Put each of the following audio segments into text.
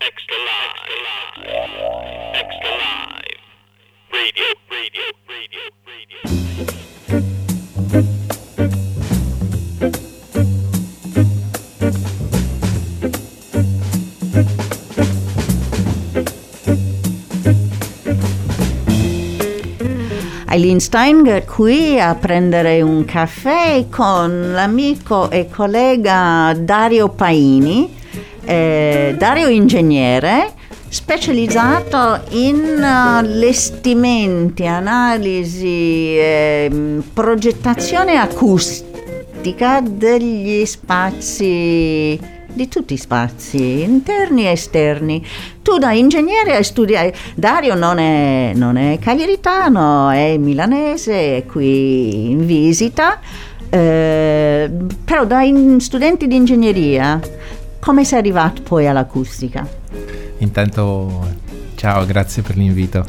Extra live. Extra live. Radio. Eileen Stein qui a prendere un caffè con l'amico e collega Dario Paini. Dario è ingegnere specializzato in allestimenti, analisi, progettazione acustica degli spazi, di tutti i spazi interni e esterni. Tu da ingegnere hai studiato. Dario non è cagliaritano, è milanese, è qui in visita, però da studenti di ingegneria come sei arrivato poi all'acustica? Intanto ciao, grazie per l'invito.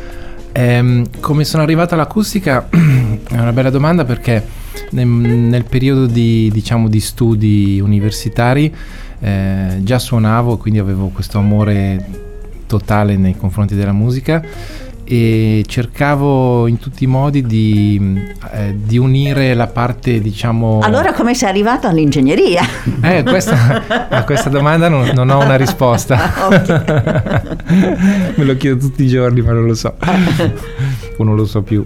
Come sono arrivato all'acustica è una bella domanda, perché nel periodo di studi universitari già suonavo, quindi avevo questo amore totale nei confronti della musica e cercavo in tutti i modi di unire la parte, Allora come sei arrivato all'ingegneria? A questa domanda non ho una risposta. Me lo chiedo tutti i giorni, ma non lo so o non lo so più.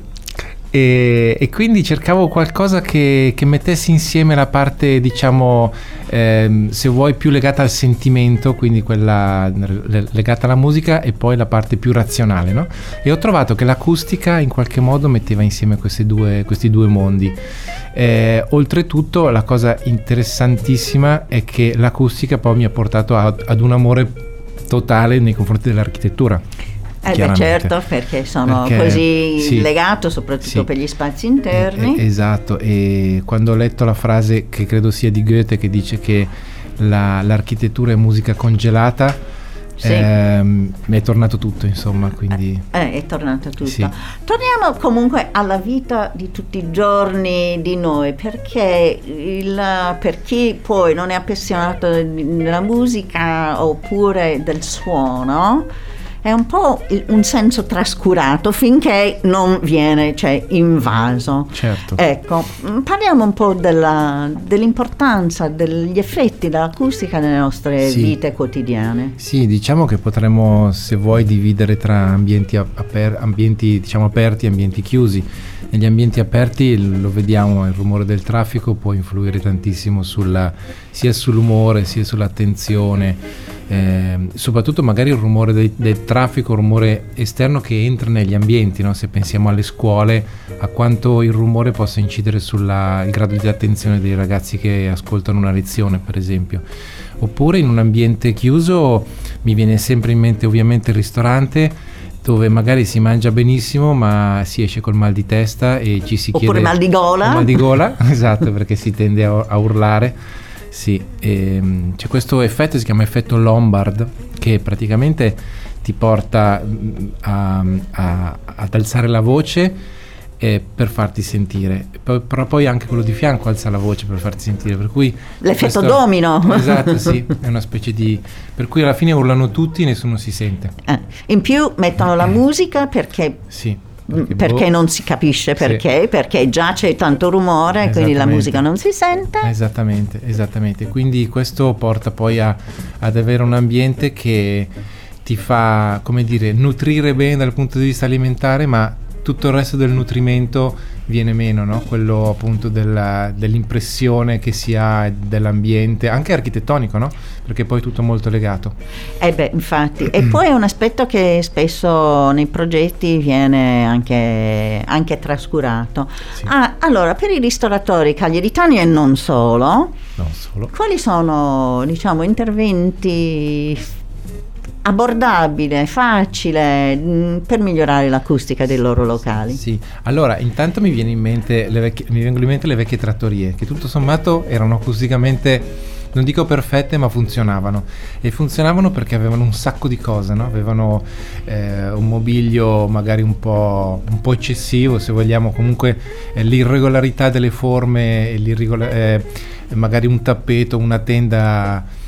E quindi cercavo qualcosa che mettesse insieme la parte, se vuoi, più legata al sentimento, quindi quella legata alla musica, e poi la parte più razionale, no? E ho trovato che l'acustica in qualche modo metteva insieme questi due mondi. Oltretutto la cosa interessantissima è che l'acustica poi mi ha portato ad un amore totale nei confronti dell'architettura. Certo, perché così legato soprattutto per gli spazi interni. Esatto, e quando ho letto la frase, che credo sia di Goethe, che dice che l'architettura è musica congelata, mi è tornato tutto, insomma, quindi è tornato tutto. Sì. Torniamo comunque alla vita di tutti i giorni di noi, perché per chi poi non è appassionato della musica oppure del suono, è un po' un senso trascurato finché non viene invaso. Certo. Ecco, parliamo un po' dell'importanza, degli effetti dell'acustica nelle nostre vite quotidiane. Sì, diciamo che potremmo, se vuoi, dividere tra ambienti aperti e ambienti chiusi. Negli ambienti aperti lo vediamo, il rumore del traffico può influire tantissimo sia sull'umore sia sull'attenzione. Soprattutto magari il rumore del traffico, il rumore esterno che entra negli ambienti, no? Se pensiamo alle scuole, a quanto il rumore possa incidere sul grado di attenzione dei ragazzi che ascoltano una lezione, per esempio. Oppure in un ambiente chiuso mi viene sempre in mente ovviamente il ristorante, dove magari si mangia benissimo ma si esce col mal di testa e ci si chiede... Oppure mal di gola. Mal di gola, esatto, perché si tende a urlare. Sì, c'è questo effetto, si chiama effetto Lombard, che praticamente ti porta ad alzare la voce per farti sentire, però poi anche quello di fianco alza la voce per farti sentire, per cui l'effetto domino. Esatto, sì, è una specie di, per cui alla fine urlano tutti, nessuno si sente. In più mettono la musica perché perché non si capisce perché già c'è tanto rumore, quindi la musica non si sente. Esattamente, quindi questo porta poi ad avere un ambiente che ti fa, come dire, nutrire bene dal punto di vista alimentare, ma tutto il resto del nutrimento viene meno, no? Quello appunto dell'impressione che si ha dell'ambiente, anche architettonico, no? Perché poi è tutto molto legato. Infatti. E poi è un aspetto che spesso nei progetti viene anche trascurato. Sì. Allora, per i ristoratori cagliaritani e non solo, quali sono, interventi abbordabile, facile per migliorare l'acustica dei loro locali? Sì, allora intanto mi vengono in mente le vecchie trattorie, che tutto sommato erano acusticamente, non dico perfette, ma funzionavano perché avevano un sacco di cose, no? Avevano un mobilio magari un po' eccessivo, se vogliamo, comunque l'irregolarità delle forme, magari un tappeto, una tenda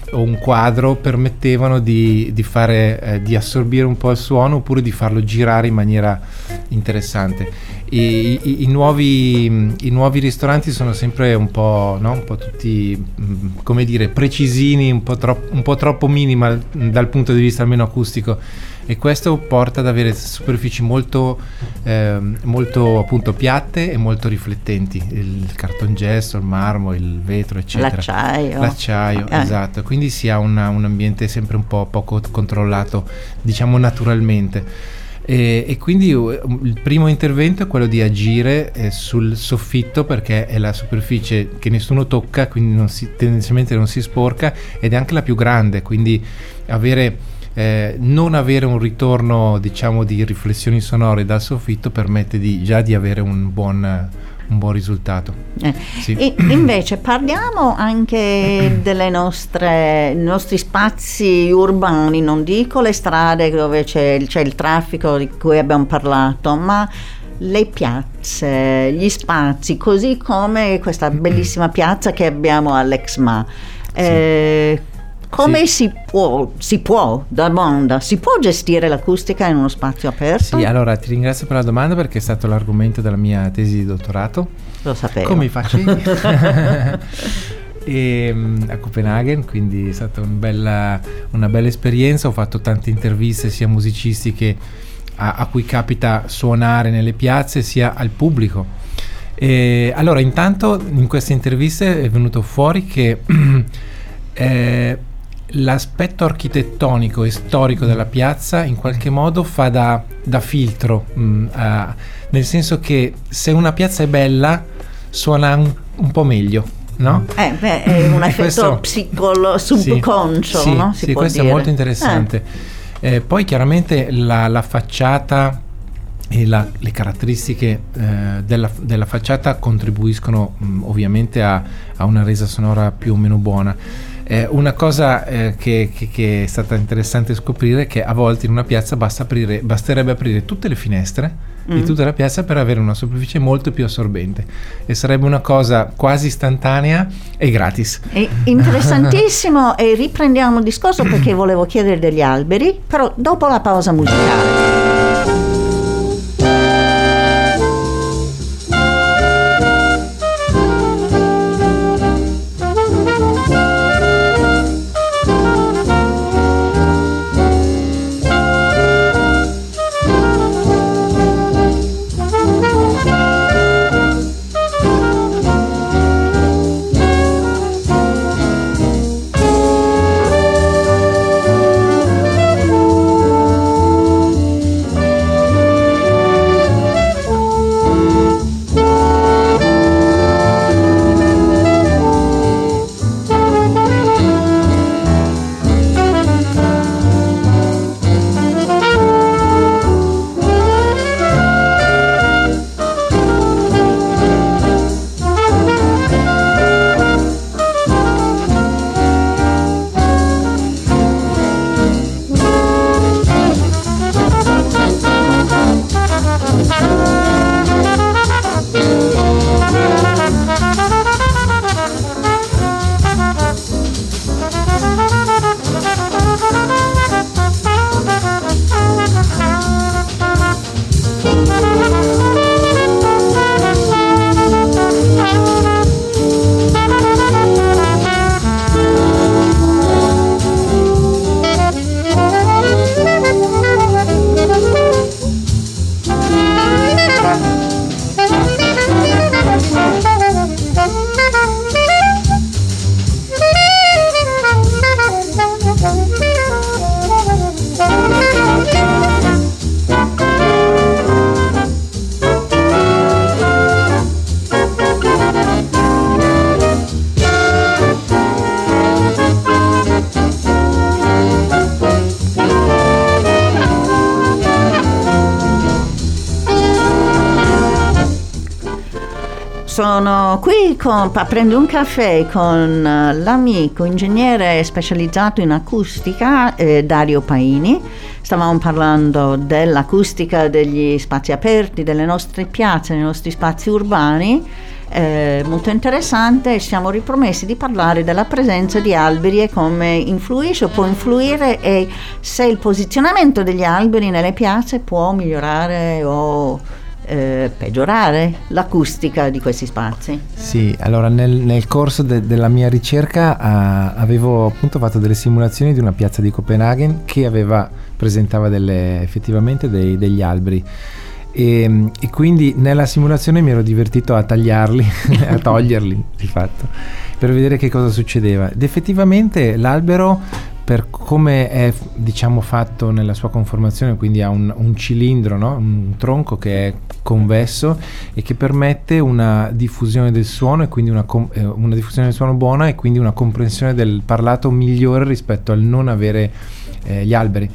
o un quadro permettevano di fare di assorbire un po' il suono oppure di farlo girare in maniera interessante. E i nuovi ristoranti sono sempre un po', no? Un po' tutti, come dire, precisini, un po' troppo minimal dal punto di vista almeno acustico, e questo porta ad avere superfici molto appunto piatte e molto riflettenti, il cartongesso, il marmo, il vetro, eccetera, l'acciaio, esatto, quindi si ha un ambiente sempre un po' poco controllato, diciamo naturalmente. E quindi il primo intervento è quello di agire sul soffitto, perché è la superficie che nessuno tocca, quindi tendenzialmente non si sporca, ed è anche la più grande, quindi non avere un ritorno, diciamo, di riflessioni sonore dal soffitto permette già di avere un buon risultato. Sì. E invece parliamo anche dei nostri spazi urbani, non dico le strade dove c'è il traffico di cui abbiamo parlato, ma le piazze, gli spazi, così come questa bellissima piazza che abbiamo all'Exma. Come si può gestire l'acustica in uno spazio aperto? Sì, allora ti ringrazio per la domanda, perché è stato l'argomento della mia tesi di dottorato. Lo sapevo. Come facevi? A Copenaghen, quindi è stata una bella esperienza. Ho fatto tante interviste sia a musicisti che a cui capita suonare nelle piazze, sia al pubblico. Allora, intanto in queste interviste è venuto fuori che l'aspetto architettonico e storico della piazza in qualche modo fa da filtro, nel senso che se una piazza è bella suona un po' meglio, no? È un effetto subconscio, sì, no? Sì, questo è molto interessante. Poi chiaramente la facciata e le caratteristiche della facciata contribuiscono ovviamente a una resa sonora più o meno buona. Una cosa che è stata interessante scoprire è che a volte in una piazza basterebbe aprire tutte le finestre di tutta la piazza per avere una superficie molto più assorbente, e sarebbe una cosa quasi istantanea e gratis. È interessantissimo. E riprendiamo il discorso, perché volevo chiedere degli alberi, però dopo la pausa musicale. Sono qui a prendere un caffè con l'amico ingegnere specializzato in acustica Dario Paini. Stavamo parlando dell'acustica degli spazi aperti, delle nostre piazze, dei nostri spazi urbani. molto interessante. Siamo ripromessi di parlare della presenza di alberi e come influisce o può influire, e se il posizionamento degli alberi nelle piazze può migliorare o peggiorare l'acustica di questi spazi. Sì, allora nel corso della mia ricerca avevo appunto fatto delle simulazioni di una piazza di Copenaghen che presentava effettivamente degli alberi. E quindi nella simulazione mi ero divertito a tagliarli, a toglierli di fatto, per vedere che cosa succedeva. Ed effettivamente l'albero, per come è diciamo fatto nella sua conformazione, quindi ha un cilindro, no? Un tronco che è convesso e che permette una diffusione del suono, e quindi una diffusione del suono buona, e quindi una comprensione del parlato migliore rispetto al non avere gli alberi.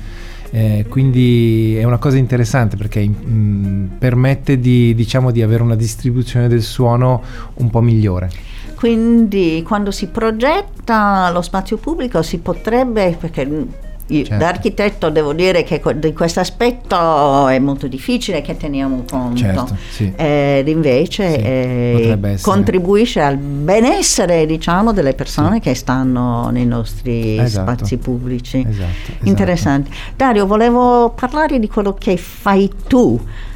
Quindi è una cosa interessante perché permette di avere una distribuzione del suono un po' migliore. Quindi quando si progetta lo spazio pubblico si potrebbe, perché io Certo. da architetto devo dire che di questo aspetto è molto difficile che teniamo conto, Certo, sì. ed invece potrebbe essere. contribuisce al benessere, diciamo, delle persone Sì. che stanno nei nostri Esatto. spazi pubblici. Esatto. Interessante. Dario, volevo parlare di quello che fai tu.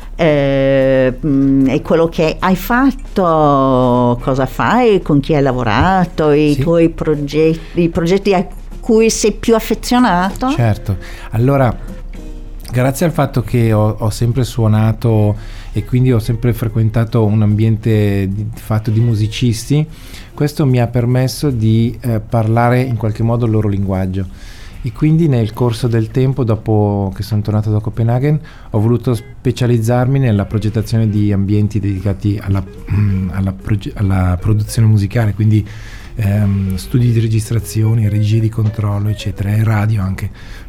E quello che hai fatto, cosa fai, con chi hai lavorato, i Sì. tuoi progetti, i progetti a cui sei più affezionato. Certo, allora grazie al fatto che ho sempre suonato e quindi ho sempre frequentato un ambiente fatto di musicisti, questo mi ha permesso di parlare in qualche modo il loro linguaggio. E quindi nel corso del tempo, dopo che sono tornato da Copenaghen, ho voluto specializzarmi nella progettazione di ambienti dedicati alla produzione musicale, quindi studi di registrazione, regie di controllo, eccetera, e radio anche.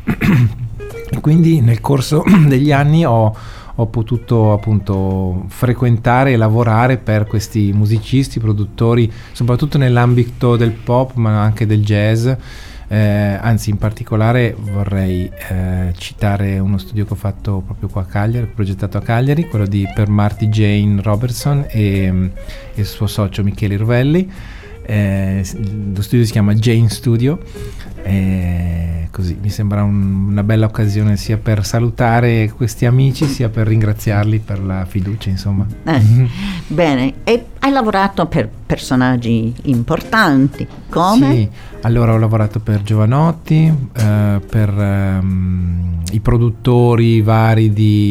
E quindi nel corso degli anni ho potuto appunto frequentare e lavorare per questi musicisti, produttori, soprattutto nell'ambito del pop, ma anche del jazz. Anzi, in particolare vorrei citare uno studio che ho fatto proprio qua a Cagliari, progettato a Cagliari, quello per Marty Jane Robertson e il suo socio Michele Irvelli. Lo studio si chiama Jane Studio, così mi sembra una bella occasione sia per salutare questi amici sia per ringraziarli per la fiducia, insomma. Bene, e hai lavorato per personaggi importanti come? Sì, allora ho lavorato per Giovanotti, per i produttori vari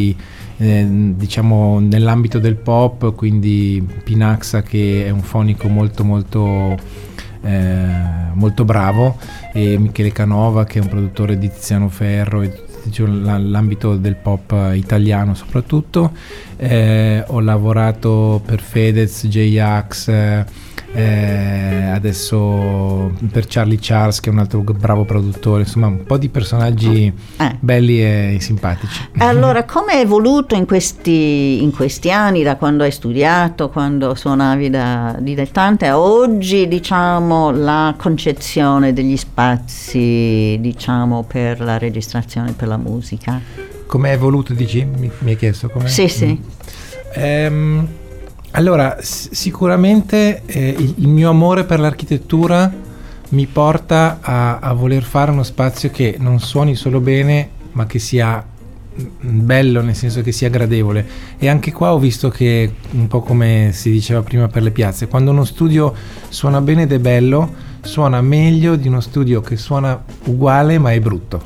diciamo nell'ambito del pop, quindi Pinaxa, che è un fonico molto bravo, e Michele Canova, che è un produttore di Tiziano Ferro, e l'ambito del pop italiano soprattutto. Ho lavorato per Fedez, J-Ax, adesso per Charlie Charles, che è un altro bravo produttore, insomma un po' di personaggi belli e simpatici. Allora, come è evoluto in questi anni, da quando hai studiato, quando suonavi da dilettante a oggi, diciamo, la concezione degli spazi, diciamo, per la registrazione, per la musica? Come è evoluto, dici? Mi hai chiesto come? Sì. Allora, sicuramente il mio amore per l'architettura mi porta a voler fare uno spazio che non suoni solo bene, ma che sia bello, nel senso che sia gradevole. E anche qua ho visto che, un po' come si diceva prima per le piazze, quando uno studio suona bene ed è bello, suona meglio di uno studio che suona uguale ma è brutto.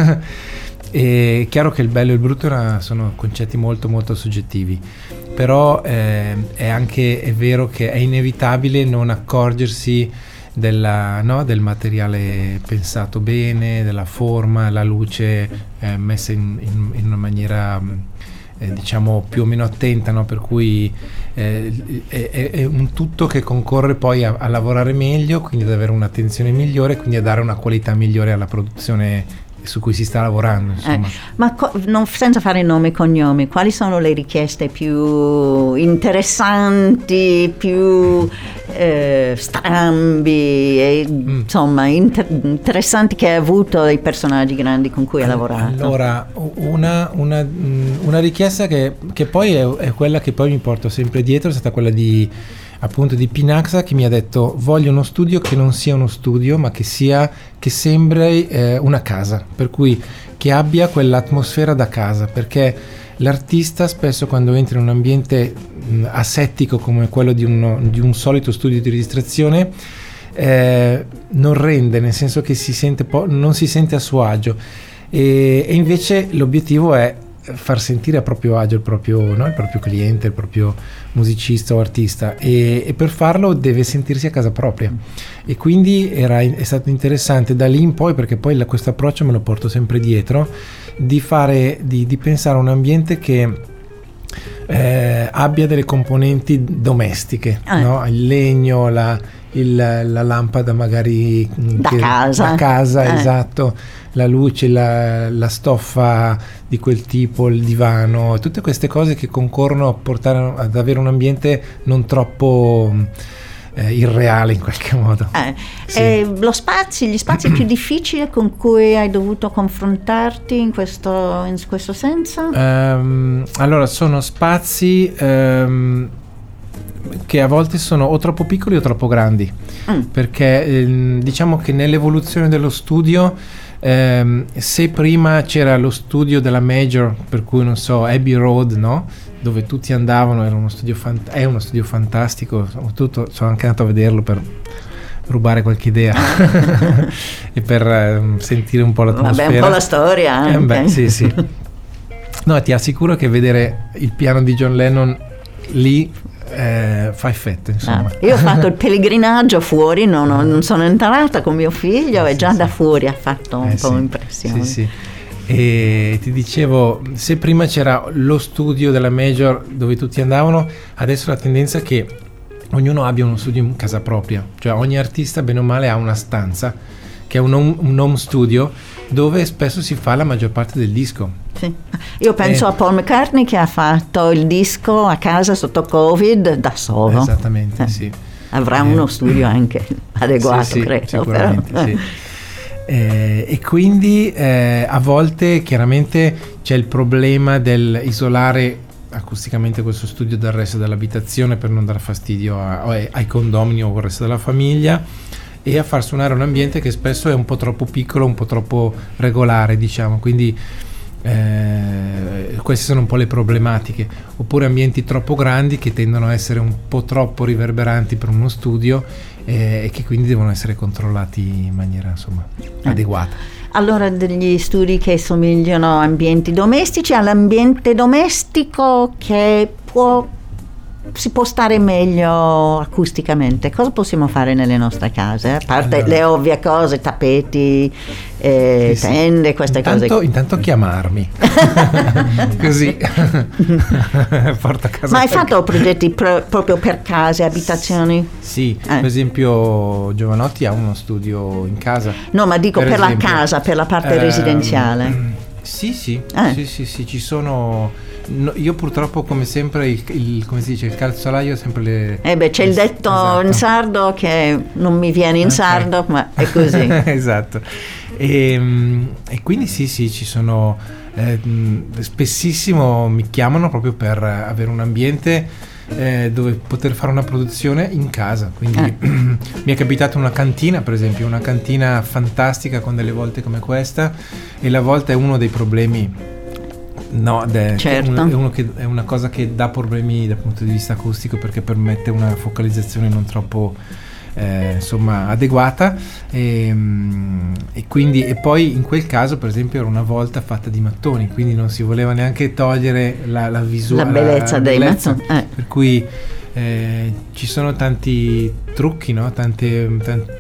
È chiaro che il bello e il brutto sono concetti molto soggettivi, però è vero che è inevitabile non accorgersi del materiale pensato bene, della forma, la luce messa in una maniera diciamo più o meno attenta, no? Per cui è un tutto che concorre poi a lavorare meglio, quindi ad avere un'attenzione migliore, quindi a dare una qualità migliore alla produzione su cui si sta lavorando, insomma. Ma senza fare nome e cognomi, quali sono le richieste più interessanti, più strambi e insomma interessanti che hai avuto dai personaggi grandi con cui hai lavorato? Allora, una richiesta che poi è quella che poi mi porto sempre dietro, è stata quella di appunto di Pinaxa, che mi ha detto: voglio uno studio che non sia uno studio, ma che sembri una casa, per cui che abbia quell'atmosfera da casa, perché l'artista spesso, quando entra in un ambiente asettico come quello di un solito studio di registrazione, non rende, nel senso che non si sente a suo agio, e invece l'obiettivo è far sentire a proprio agio il proprio cliente, il proprio musicista o artista, e per farlo deve sentirsi a casa propria, e quindi è stato interessante da lì in poi, perché poi questo approccio me lo porto sempre dietro, di pensare a un ambiente che abbia delle componenti domestiche, no? Il legno, la lampada magari da casa, esatto, la luce, la stoffa di quel tipo, il divano, tutte queste cose che concorrono a portare ad avere un ambiente non troppo irreale in qualche modo. Sì. Gli spazi più difficili con cui hai dovuto confrontarti in questo senso? Allora, sono spazi che a volte sono o troppo piccoli o troppo grandi, perché diciamo che nell'evoluzione dello studio, se prima c'era lo studio della Major, per cui non so, Abbey Road, no? Dove tutti andavano, è uno studio fantastico, soprattutto sono anche andato a vederlo per rubare qualche idea e per sentire un po' l'atmosfera. Vabbè, un po' la storia anche. Sì. No, ti assicuro che vedere il piano di John Lennon lì fa effetto, insomma. Io ho fatto il pellegrinaggio fuori, non sono entrata con mio figlio, e già da fuori ha fatto un po' impressione. Sì. E ti dicevo, se prima c'era lo studio della Major dove tutti andavano, adesso la tendenza è che ognuno abbia uno studio in casa propria, cioè ogni artista bene o male ha una stanza che è un home studio dove spesso si fa la maggior parte del disco. Sì. Io penso a Paul McCartney, che ha fatto il disco a casa sotto Covid da solo. Esattamente, sì. Avrà uno studio anche adeguato, sì, credo. Sicuramente, sì. E quindi a volte chiaramente c'è il problema del isolare acusticamente questo studio dal resto dell'abitazione per non dar fastidio ai condomini o al resto della famiglia, e a far suonare un ambiente che spesso è un po' troppo piccolo, un po' troppo regolare, diciamo, quindi queste sono un po' le problematiche. Oppure ambienti troppo grandi che tendono a essere un po' troppo riverberanti per uno studio, e che quindi devono essere controllati in maniera, insomma, adeguata. Allora, degli studi che somigliano a ambienti domestici, all'ambiente domestico che si può stare meglio acusticamente. Cosa possiamo fare nelle nostre case? A parte le ovvie cose, tappeti, tende, queste cose. Intanto chiamarmi. Così. Porta a casa. Ma hai fatto progetti proprio per case, abitazioni? Sì, per esempio Giovanotti ha uno studio in casa. No, ma dico per la casa, per la parte residenziale. Sì, ci sono. No, io purtroppo, come sempre, come si dice, il calzolaio sempre c'è il detto in sardo che non mi viene in sardo, ma è così. Esatto. E quindi sì, ci sono spessissimo mi chiamano proprio per avere un ambiente dove poter fare una produzione in casa. Quindi mi è capitato una cantina, per esempio, una cantina fantastica con delle volte come questa, e la volta è uno dei problemi. No, certo. È una cosa che dà problemi dal punto di vista acustico, perché permette una focalizzazione non troppo adeguata, e poi in quel caso, per esempio, era una volta fatta di mattoni, quindi non si voleva neanche togliere la visuale, la bellezza dei mattoni, per cui ci sono tanti trucchi, no? Tanti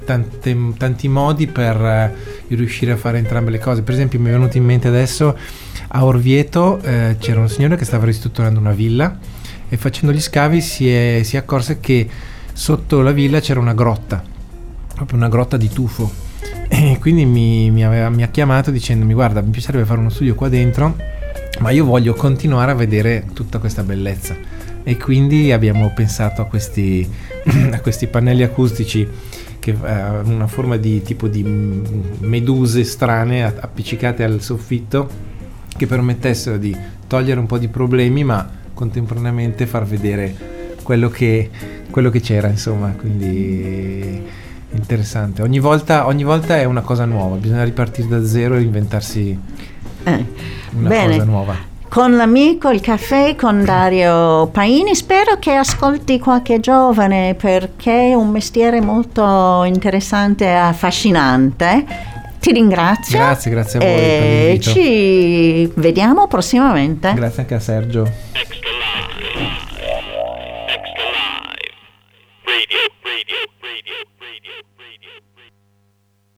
modi per riuscire a fare entrambe le cose. Per esempio, mi è venuto in mente adesso, a Orvieto c'era un signore che stava ristrutturando una villa, e facendo gli scavi si accorse che sotto la villa c'era una grotta, proprio una grotta di tufo, e quindi mi ha chiamato dicendomi: guarda, mi piacerebbe fare uno studio qua dentro, ma io voglio continuare a vedere tutta questa bellezza. E quindi abbiamo pensato a questi pannelli acustici che hanno una forma di tipo di meduse strane appiccicate al soffitto, che permettessero di togliere un po' di problemi, ma contemporaneamente far vedere quello che c'era, insomma, quindi interessante. Ogni volta è una cosa nuova, bisogna ripartire da zero e inventarsi una bene. cosa nuova. Con l'amico il caffè con Dario Paini, spero che ascolti qualche giovane, perché è un mestiere molto interessante e affascinante. Ti ringrazio. Grazie a voi per l'invito. Ci vediamo prossimamente. Grazie anche a Sergio. Extra